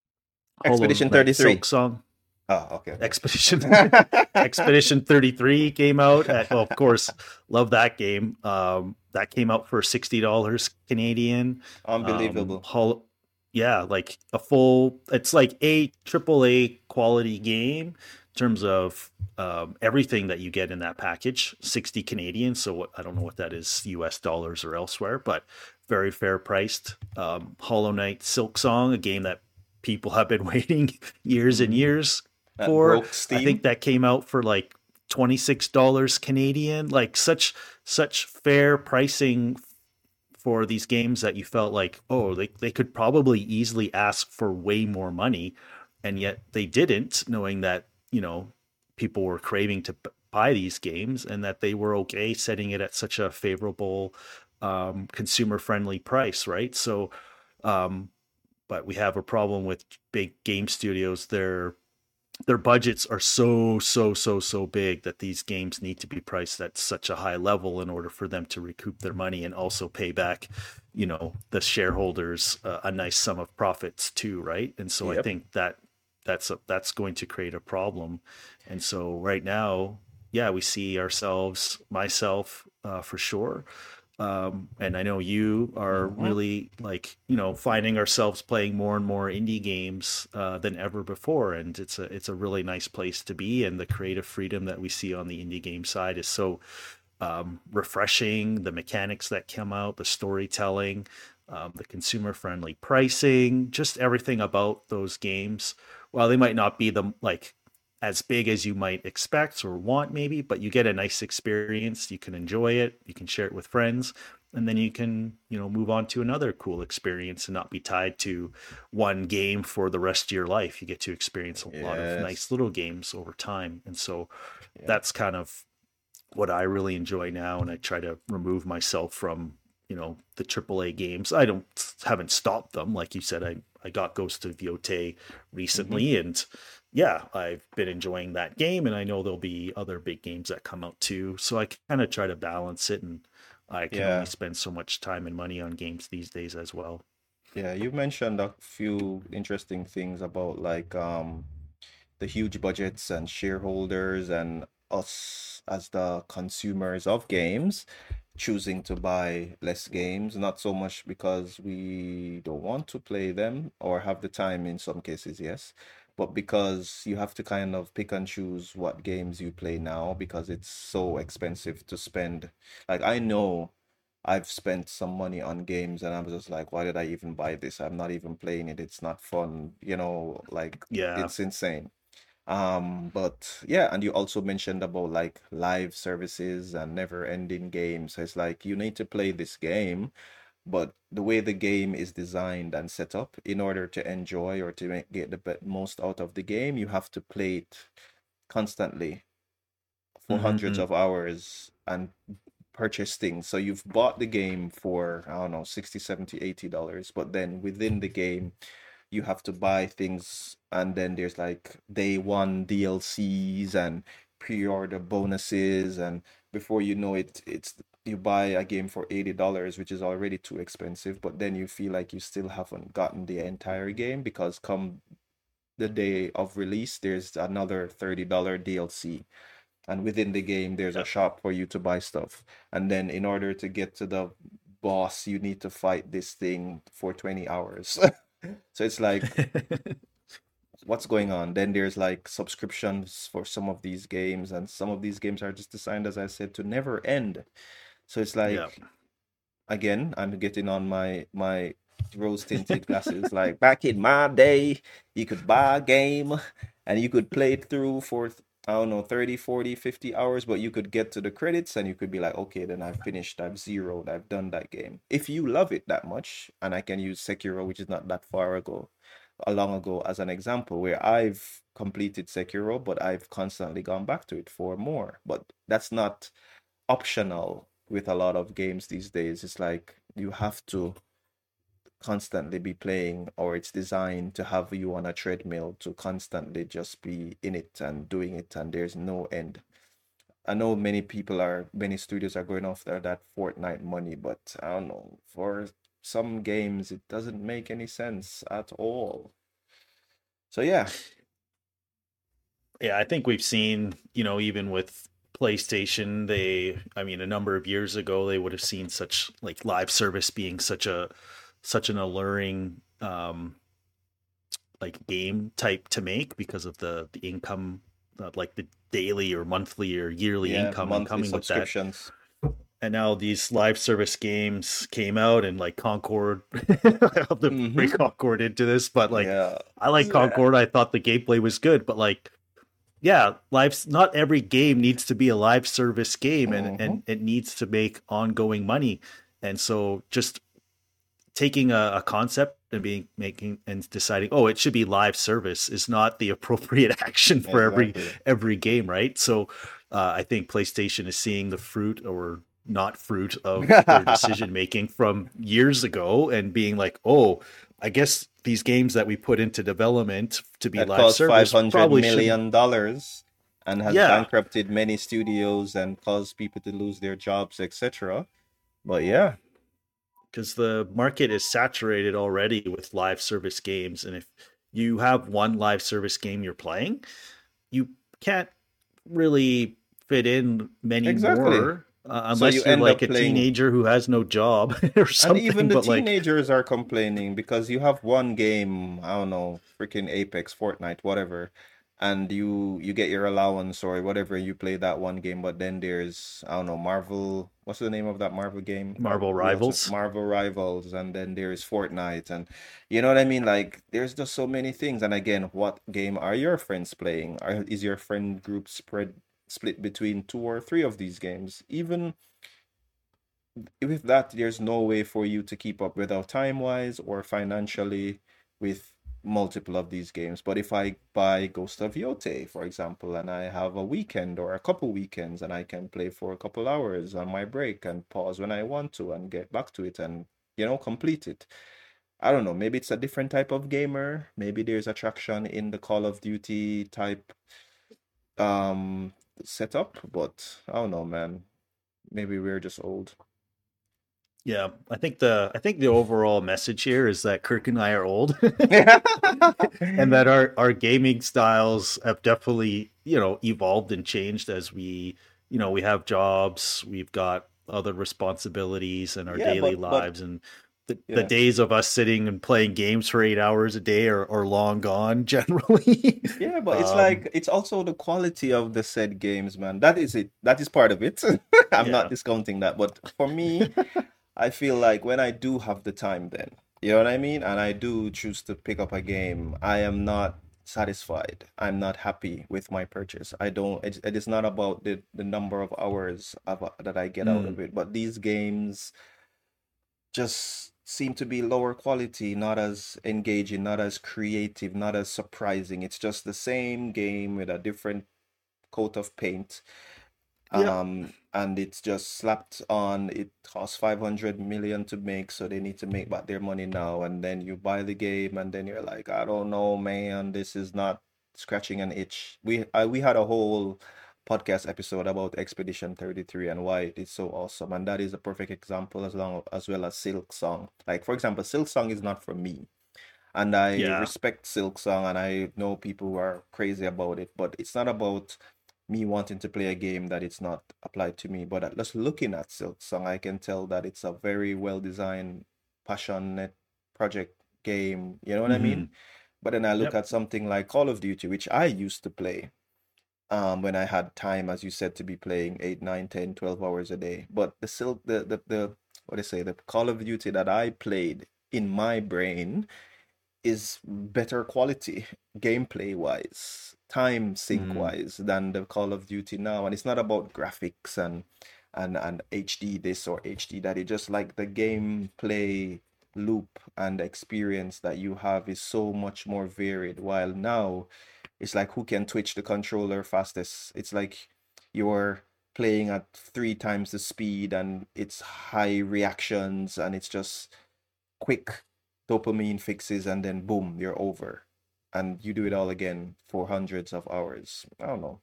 Hollow Expedition Knight thirty-three. Silk Song. Oh, okay, okay. Expedition Expedition thirty-three came out at, well, of course, love that game. Um, that came out for sixty dollars Canadian. Um, Unbelievable. Hol- yeah, like a full, it's like a triple A quality game in terms of um, everything that you get in that package, sixty Canadian. So what, I don't know what that is, U S dollars or elsewhere, but very fair priced. Um, Hollow Knight Silk Song, a game that people have been waiting years and Hmm. years That for. broke I think Steam. that came out for like twenty-six dollars Canadian. Like such such fair pricing for these games that you felt like, oh, they, they could probably easily ask for way more money. And yet they didn't, knowing that, you know, people were craving to buy these games and that they were okay setting it at such a favorable um, consumer friendly price, right? So, um, but we have a problem with big game studios. They're their budgets are so so so so big that these games need to be priced at such a high level in order for them to recoup their money and also pay back, you know, the shareholders uh, a nice sum of profits too, right? And so I Yep. think that that's a, that's going to create a problem. And so right now, yeah, we see ourselves, myself uh, for sure, um, and I know you are Hmm. really like, you know, finding ourselves playing more and more indie games uh, than ever before, and it's a it's a really nice place to be. And the creative freedom that we see on the indie game side is so um, refreshing. The mechanics that come out, the storytelling, um, the consumer friendly pricing, just everything about those games. While they might not be the like as big as you might expect or want, maybe, but you get a nice experience. You can enjoy it. You can share it with friends, and then you can, you know, move on to another cool experience and not be tied to one game for the rest of your life. You get to experience a lot of Yes. nice little games over time, and so Yeah. that's kind of what I really enjoy now, and I try to remove myself from, you know, the triple A games. I don't haven't stopped them, like you said. I I got Ghost of Yotei Hmm. recently, and yeah, I've been enjoying that game, and I know there'll be other big games that come out too. So I kind of try to balance it, and I can only Yeah. spend so much time and money on games these days as well. Yeah. You mentioned a few interesting things about like um the huge budgets and shareholders and us as the consumers of games choosing to buy less games, not so much because we don't want to play them or have the time in some cases, yes, but because you have to kind of pick and choose what games you play now because it's so expensive to spend. Like I know I've spent some money on games and I'm just like, why did I even buy this? I'm not even playing it. It's not fun, you know, like Yeah, it's insane. Um, but yeah, and you also mentioned about like live services and never-ending games. So it's like you need to play this game, but the way the game is designed and set up, in order to enjoy or to make, get the be- most out of the game, you have to play it constantly for hundreds Mm-hmm. of hours and purchase things. So you've bought the game for, I don't know, sixty, seventy, eighty dollars, but then within the game, you have to buy things, and then there's like day one D L Cs and pre-order bonuses, and before you know it, it's you buy a game for eighty dollars, which is already too expensive, but then you feel like you still haven't gotten the entire game because come the day of release, there's another thirty dollars D L C. And within the game, there's a shop for you to buy stuff. And then in order to get to the boss, you need to fight this thing for twenty hours. So it's like, what's going on? Then there's like subscriptions for some of these games, and some of these games are just designed, as I said, to never end. So it's Yeah. like, again, I'm getting on my my rose tinted glasses. Like back in my day, you could buy a game and you could play it through for, I don't know, thirty, forty, fifty hours, but you could get to the credits and you could be like, okay, then I've finished, I've zeroed, I've done that game. If you love it that much, and I can use Sekiro, which is not that far ago, a long ago, as an example, where I've completed Sekiro, but I've constantly gone back to it for more. But that's not optional with a lot of games these days. It's like you have to constantly be playing, or it's designed to have you on a treadmill to constantly just be in it and doing it, and there's no end. I know many people are, many studios are going after that Fortnite money, but I don't know, for some games it doesn't make any sense at all. So yeah. Yeah, I think we've seen, you know, even with PlayStation, they, I mean, a number of years ago, they would have seen such like live service being such a, such an alluring, um, like game type to make because of the the income, uh, like the daily or monthly or yearly Yeah, income and monthly coming with that. subscriptions. And now these live service games came out, and like Concord, I have to bring Mm-hmm. Concord into this, but like Yeah. I like Yeah. Concord. I thought the gameplay was good, but like yeah, live. Not every game needs to be a live service game, and Mm-hmm. and it needs to make ongoing money. And so, just taking a, a concept and being making and deciding, oh, it should be live service is not the appropriate action for every Exactly. every game, right? So, uh, I think PlayStation is seeing the fruit or not fruit of their decision making from years ago, and being like, oh, I guess these games that we put into development to be That live cost five service hundred probably shouldn't. million dollars and has Yeah, bankrupted many studios and caused people to lose their jobs, et cetera. But yeah, because the market is saturated already with live service games, and if you have one live service game you're playing, you can't really fit in many exactly. more, uh, So you unless you're end like up a playing, teenager who has no job or and even something. the But like, teenagers are complaining because you have one game, I don't know, freaking Apex, Fortnite, whatever, and you you get your allowance or whatever, you play that one game, but then there's, I don't know, Marvel, what's the name of that Marvel game? That Marvel we also, Rivals. Marvel Rivals, and then there's Fortnite, and you know what I mean? Like there's just so many things. And again, what game are your friends playing? Are, is your friend group spread split between two or three of these games? Even with that, there's no way for you to keep up without time wise or financially with multiple of these games. But if I buy Ghost of Yote, for example, and I have a weekend or a couple weekends and I can play for a couple hours on my break and pause when I want to and get back to it and, you know, complete it. I don't know, maybe it's a different type of gamer. Maybe there's attraction in the Call of Duty type um setup, but I don't know, man. Maybe we're just old. Yeah, I think the I think the overall message here is that Kirk and I are old, and that our our gaming styles have definitely, you know, evolved and changed as we, you know, we have jobs, we've got other responsibilities in our Yeah, daily but but lives, and the, the yeah. days of us sitting and playing games for eight hours a day are, are long gone generally. Yeah, but it's um, like it's also the quality of the said games, man. That is it. That is part of it. I'm not yeah, discounting that, but for me, I feel like when I do have the time then, you know what I mean? And I do choose to pick up a game, I am not satisfied. I'm not happy with my purchase. I don't, it, it is not about the, the number of hours of, that I get out mm, of it, but these games, just seem to be lower quality, not as engaging, not as creative, not as surprising. It's just the same game with a different coat of paint. Yep. Um, and it's just slapped on. It costs five hundred million to make, so they need to make back their money now. And then you buy the game, and then you're like, I don't know, man, this is not scratching an itch. We I, we had a whole podcast episode about Expedition thirty-three and why it is so awesome, and that is a perfect example as long as well as Silk Song. Like for example, Silk Song is not for me, and I Yeah. respect Silk Song, and I know people who are crazy about it, but it's not about me wanting to play a game that it's not applied to me. But just looking at Silk Song, I can tell that it's a very well designed, passionate project game. You know what I Hmm. mean? But then I look Yep. at something like Call of Duty, which I used to play um when I had time, as you said, to be playing eight, nine, ten, twelve hours a day. But the Silk the the, the what do I say, the Call of Duty that I played in my brain is better quality gameplay wise, time sync Hmm. wise than the Call of Duty now. And it's not about graphics and and and H D this or H D that. It just like the gameplay loop and experience that you have is so much more varied. While now it's like who can twitch the controller fastest. It's like you're playing at three times the speed and it's high reactions and it's just quick dopamine fixes and then boom, you're over. And you do it all again for hundreds of hours. I don't know.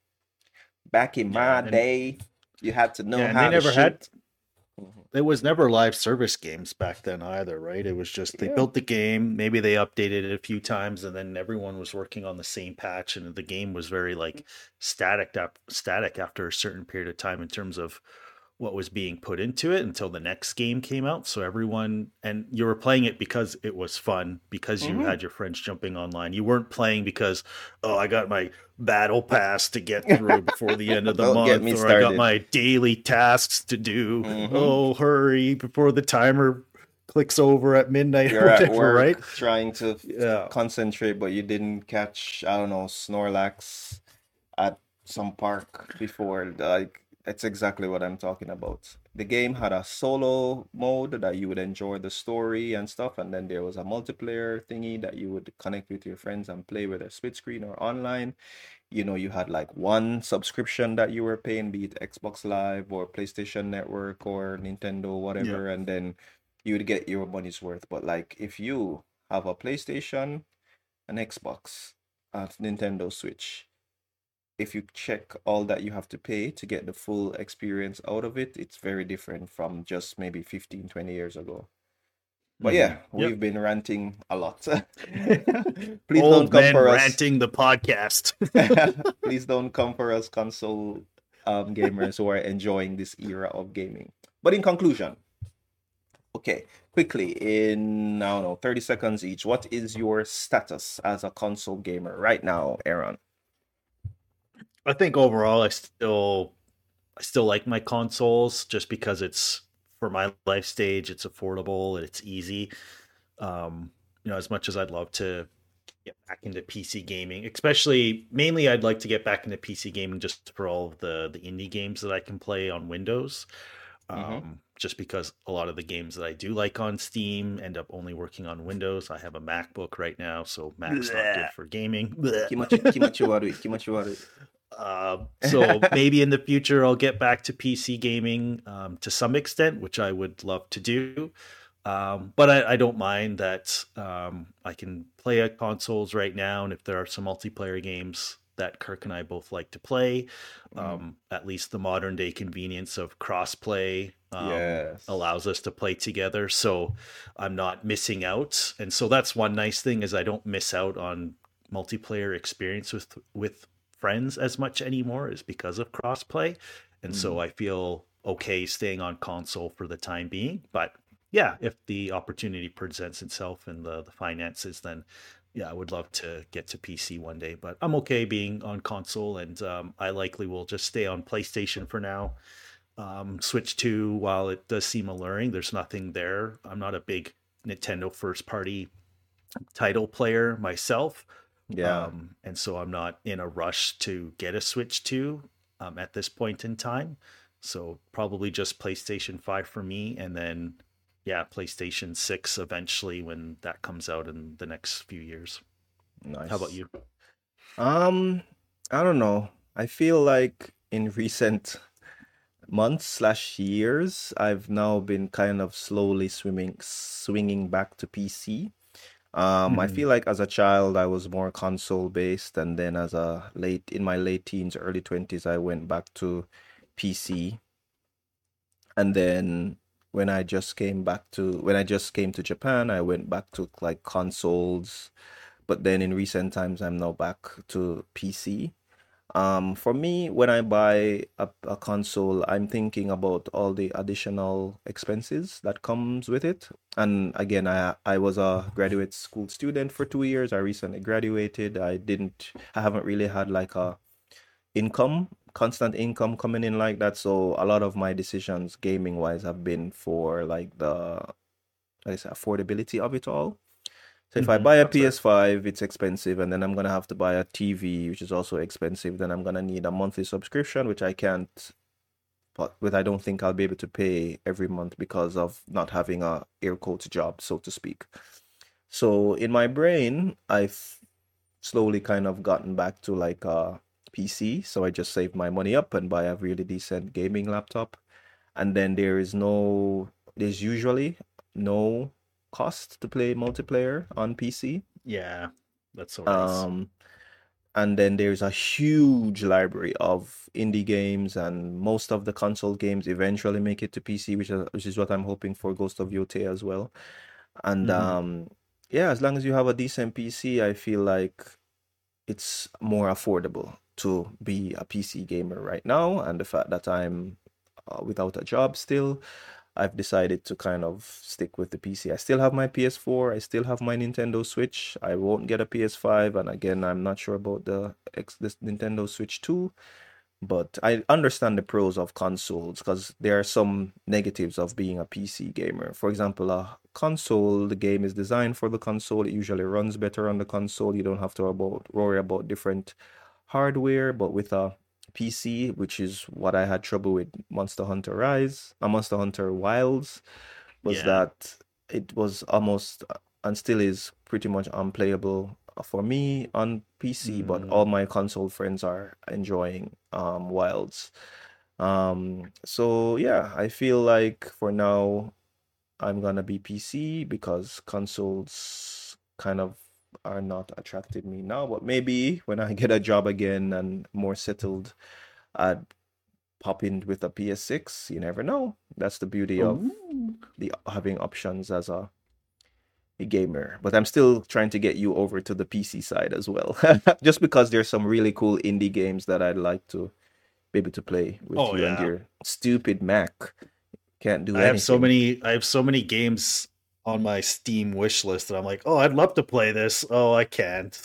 Back in Yeah. my And day, you had to know yeah, and they how to never had shoot. Mhm. it was never live service games back then either, right? It was just they Yeah. built the game, maybe they updated it a few times, and then everyone was working on the same patch, and the game was very like static up static after a certain period of time in terms of what was being put into it until the next game came out. So everyone, and you were playing it because it was fun, because you Hmm. had your friends jumping online. You weren't playing because, oh, I got my battle pass to get through before the end of the Don't get month, me or I got started. my daily tasks to do. Hmm. Oh, hurry before the timer clicks over at midnight or You're at whatever, right? work trying to Yeah. concentrate, but you didn't catch, I don't know, Snorlax at some park before. Like, that's exactly what I'm talking about. The game had a solo mode that you would enjoy the story and stuff, and then there was a multiplayer thingy that you would connect with your friends and play with a split screen or online. You know, you had like one subscription that you were paying, be it Xbox Live or PlayStation Network or Nintendo, Yeah. whatever, and then you would get your money's worth. But like if you have a PlayStation, an Xbox, a Nintendo Switch, if you check all that you have to pay to get the full experience out of it, it's very different from just maybe fifteen, twenty years ago. But Hmm. yeah, Yep. we've been ranting a lot. Please don't Old come men for us. ranting the podcast. Please don't come for us console um, gamers who are enjoying this era of gaming. But in conclusion, okay, quickly, in, I don't know, thirty seconds each, what is your status as a console gamer right now, Aaron? I think overall, I still I still like my consoles just because it's for my life stage. It's affordable and it's easy. Um, you know, as much as I'd love to get back into P C gaming, especially mainly, I'd like to get back into P C gaming just for all of the the indie games that I can play on Windows. Mm-hmm. Um, just because a lot of the games that I do like on Steam end up only working on Windows. I have a MacBook right now, so Mac's not good Bleh. for gaming. Kimachi, kimachi waru, kimachi waru. Uh, so maybe in the future I'll get back to P C gaming um, to some extent, which I would love to do. Um, but I, I don't mind that um, I can play at consoles right now, and if there are some multiplayer games that Kirk and I both like to play, Mm, um, at least the modern day convenience of crossplay um, yes. allows us to play together. So I'm not missing out, and so that's one nice thing is I don't miss out on multiplayer experience with with friends as much anymore is because of crossplay. And so Mm. I feel okay staying on console for the time being. But yeah, if the opportunity presents itself and the, the finances, then yeah, I would love to get to P C one day. But I'm okay being on console, and um, I likely will just stay on PlayStation for now. Um, Switch two, while it does seem alluring, there's nothing there. I'm not a big Nintendo first party title player myself. Yeah. Um, and so I'm not in a rush to get a Switch two um, at this point in time. So probably just PlayStation five for me. And then yeah, PlayStation six eventually when that comes out in the next few years. How about Nice. you? Um, I don't know. I feel like in recent months slash years, I've now been kind of slowly swimming, swinging back to P C. Um, I Mhm. feel like as a child, I was more console based, and then as a late in my late teens, early twenties, I went back to P C. And then when I just came back to when I just came to Japan, I went back to like consoles. But then in recent times, I'm now back to P C. Um, for me, when I buy a, a console, I'm thinking about all the additional expenses that comes with it. And again, I I was a graduate school student for two years. I recently graduated. I didn't, I haven't really had like a income, constant income coming in like that. So a lot of my decisions gaming wise have been for like the, like I say, affordability of it all. So if I Mhm. buy a That's fair. P S five, it's expensive, and then I'm gonna have to buy a T V, which is also expensive. Then I'm gonna need a monthly subscription, which I can't, but with I don't think I'll be able to pay every month because of not having a air quotes job, so to speak. So in my brain, I've slowly kind of gotten back to like a P C. So I just save my money up and buy a really decent gaming laptop. And then there is no, there's usually no cost to play multiplayer on P C. Yeah, that's so nice. Um, and then there's a huge library of indie games, and most of the console games eventually make it to P C, which is which is what I'm hoping for Ghost of Yotei as well. And Mhm. um, yeah, as long as you have a decent P C, I feel like it's more affordable to be a P C gamer right now. And the fact that I'm uh, without a job still, I've decided to kind of stick with the P C. I still have my P S four, I still have my Nintendo Switch. I won't get a P S five, and again, I'm not sure about the X this Nintendo Switch two, but I understand the pros of consoles because there are some negatives of being a P C gamer. For example, a console, the game is designed for the console. It usually runs better on the console. You don't have to about worry about different hardware, but with a P C, which is what I had trouble with Monster Hunter Rise, a Monster Hunter Wilds, was Yeah. that it was almost uh, and still is pretty much unplayable for me on P C, but all Mm. my console friends are enjoying um Wilds. Um, so yeah, I feel like for now I'm gonna be P C because consoles kind of are not attracting me now, but maybe when I get a job again and more settled, I'd pop in with a P S six. You never know. That's the beauty of Oh. the having options as a, a gamer. But I'm still trying to get you over to the P C side as well. Just because there's some really cool indie games that I'd like to be able to play with Oh you and yeah. your stupid Mac. Can't do I have so anything. many I have so many games on my Steam wish list that I'm like, "Oh, I'd love to play this. Oh, I can't."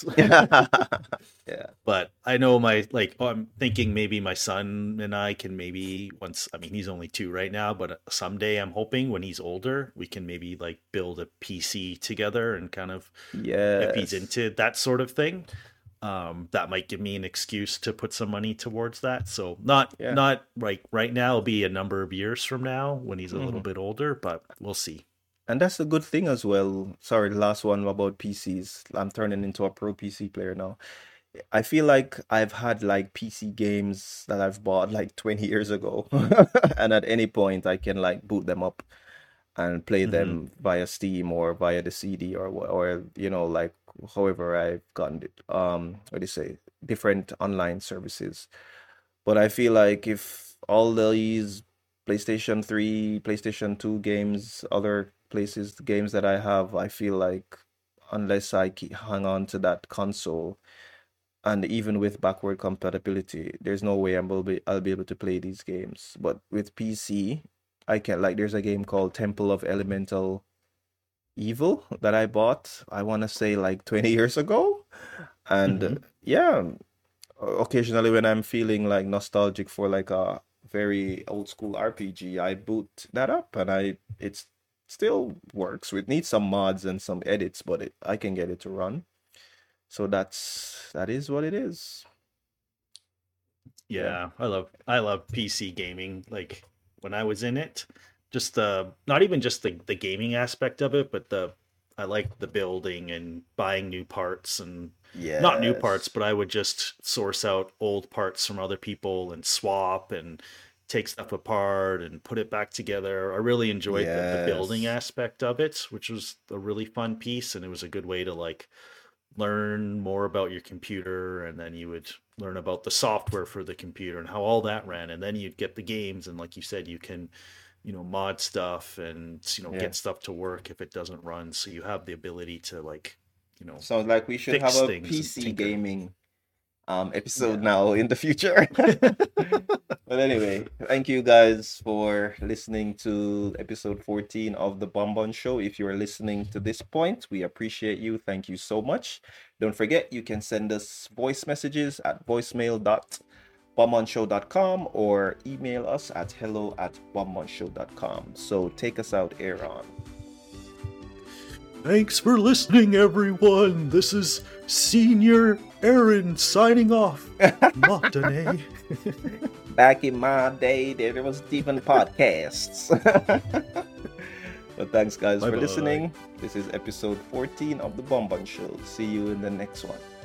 Yeah. But I know my like oh, I'm thinking maybe my son and I can maybe once I mean he's only two right now, but someday I'm hoping when he's older we can maybe like build a P C together and kind of if he's Yes. into that sort of thing, um, that might give me an excuse to put some money towards that. So not Yeah. not like right now, it'll be a number of years from now when he's a little Mhm. bit older, but we'll see. And that's a good thing as well. Sorry, the last one about P Cs. I'm turning into a pro P C player now. I feel like I've had like P C games that I've bought like twenty years ago. And at any point I can like boot them up and play Mm-hmm. them via Steam or via the C D or wha- or you know like however I've gotten it. Um, what do you say? Different online services. But I feel like if all these PlayStation three, PlayStation two games, other places games that I have, I feel like unless I keep, hang on to that console, and even with backward compatibility, there's no way I will be I'll be able to play these games. But with P C, I can like there's a game called Temple of Elemental Evil that I bought, I want to say like twenty years ago. And uh, Mm-hmm. yeah, occasionally when I'm feeling like nostalgic for like a very old school R P G, I boot that up and I it's still works. It needs some mods and some edits, but it, I can get it to run. So that's that is what it is. Yeah. Yeah, I love I love P C gaming. Like when I was in it, just the not even just the the gaming aspect of it, but the I like the building and buying new parts and not new parts, Yes. but I would just source out old parts from other people and swap and take stuff apart and put it back together. I really enjoyed the the building Yes. aspect of it, which was a really fun piece, and it was a good way to like learn more about your computer, and then you would learn about the software for the computer and how all that ran, and then you'd get the games, and like you said, you can, you know, mod stuff and, you know, Yeah. get stuff to work if it doesn't run, so you have the ability to like, you know, Sounds like we should have fix a things and P C tinker. gaming um episode Yeah. now in the future. But anyway, thank you guys for listening to episode fourteen of the Bonbon Show. If you're listening to this point, we appreciate you. Thank you so much. Don't forget, you can send us voice messages at voicemail dot bonbonshow dot com or email us at hello at bonbonshow dot com. So take us out, Aaron. Thanks for listening, everyone. This is Senior Aaron signing off. Matane. Back in my day, there was even podcasts. But thanks, guys, for Bye-bye. listening. This is episode fourteen of the Bonbon Show. See you in the next one.